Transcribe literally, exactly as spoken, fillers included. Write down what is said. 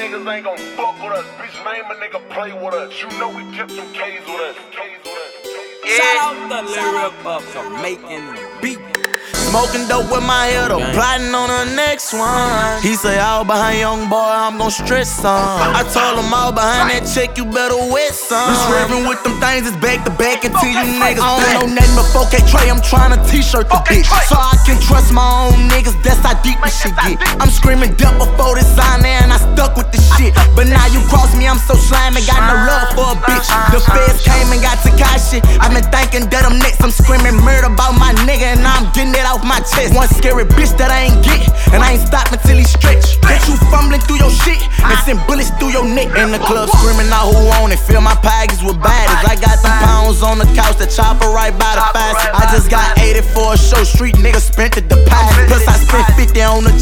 niggas ain't gon' fuck with us. Bitch, name a nigga play with us. You know we kept some K's with us. K's with us. Yeah. Shout out the lyric up for making the beat. Smoking dope with my head up, plotting on the next one. He say, all behind young boy, I'm gon' stretch some. I told him, all behind that check, you better wet some. We swerving with them things, it's back to back until you niggas I don't know nothing but four K Trey, I'm tryna t-shirt the bitch. So I can trust my own niggas, that's how deep this shit get. I'm screaming death before this sign there, and I stuck with the shit. But now you cross me, I'm so slimy, got no love for a bitch. The feds came and got Tekashi, I been thinking that I'm next. I'm screaming murder about my nigga, and now I'm getting it off my chest. One scary bitch that I ain't get, and I ain't stopping till he stretch. Get you fumbling through your shit and send bullets through your neck. In the club screaming out who on it, fill my pockets with baddies. I got them pounds on the couch, the chopper right by the fast. I just got eighty for a show, street niggas spent the deposit. Plus I spent fifty on the